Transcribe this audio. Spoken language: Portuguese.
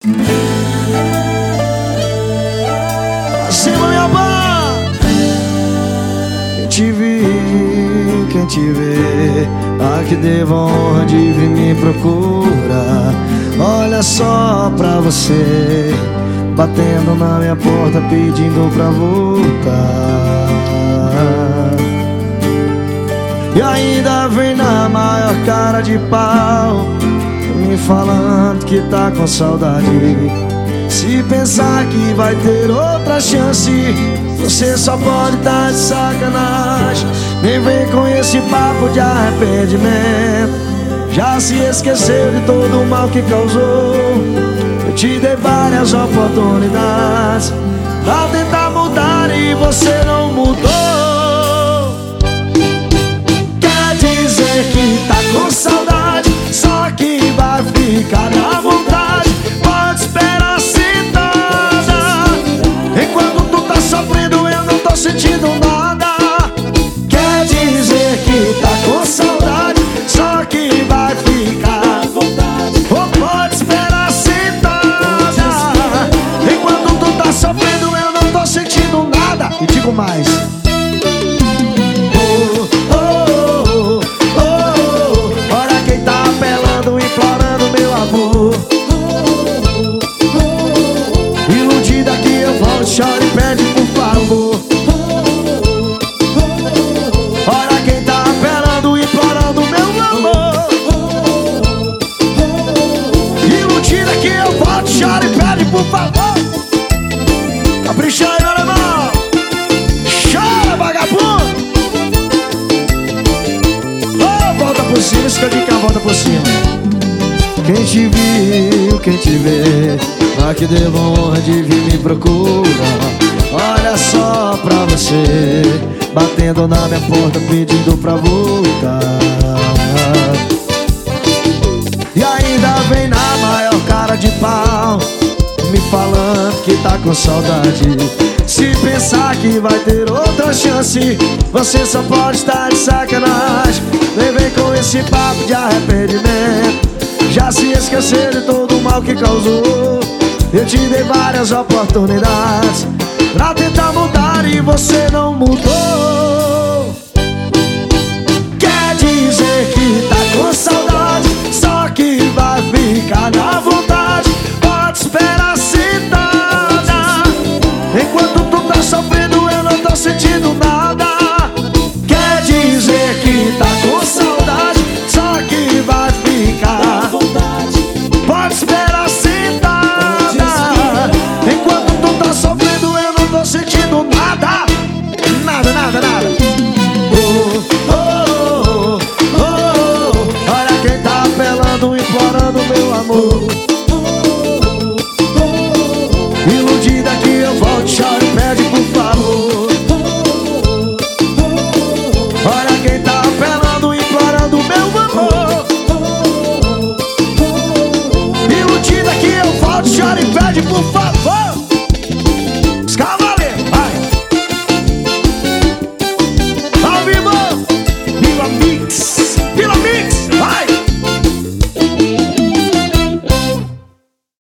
Acima minha mão. Quem te viu, quem te vê, a que deva honra de vir me procurar. Olha só pra você, batendo na minha porta, pedindo pra voltar. E ainda vem na maior cara de pau, me falando que tá com saudade. Se pensar que vai ter outra chance, você só pode tá de sacanagem. Nem vem com esse papo de arrependimento. Já se esqueceu de todo o mal que causou. Eu te dei várias oportunidades pra tentar mudar e você não mudou. Quer dizer que tá com saudade, só que vai ficar na vontade. Pode esperar sentada, enquanto tu tá sofrendo eu não tô sentindo nada. Quer dizer que tá com saudade, só que vai ficar à vontade. Ou pode esperar sentada, enquanto tu tá sofrendo eu não tô sentindo nada. E digo mais: olha quem tá apelando, implorando meu amor. Iludida que eu volto, chora e pede por favor. Olha quem tá apelando, implorando meu amor. Iludida que eu volto, chora e pede por favor. Capricha aí, meu irmão. Chora, vagabundo. Oh, volta por cima, isso que eu digo que é a volta por cima. Quem te viu, quem te vê, a que deva honra de vir me procurar. Olha só pra você, batendo na minha porta, pedindo pra voltar. E ainda vem na maior cara de pau, me falando que tá com saudade. Se pensar que vai ter outra chance, você só pode estar de sacanagem. Nem vem com esse papo de arrependimento. Já se esqueceu de todo o mal que causou. Eu te dei várias oportunidades pra tentar mudar e você não mudou. Quer dizer que tá com saudade, só que vai ficar na vontade. Pode esperar sentada, enquanto tu tá sofrendo eu não tô sentindo nada. Quer dizer que tá com saudade, só que vai ficar à vontade. Pode esperar sentada, enquanto tu tá sofrendo eu não tô sentindo nada. Nada, nada, nada. Olha quem tá apelando, implorando meu amor. Iludida que eu volto, chora e pede por favor. Olha quem tá apelando, implorando meu amor. Iludida que eu volto, chora e pede por favor.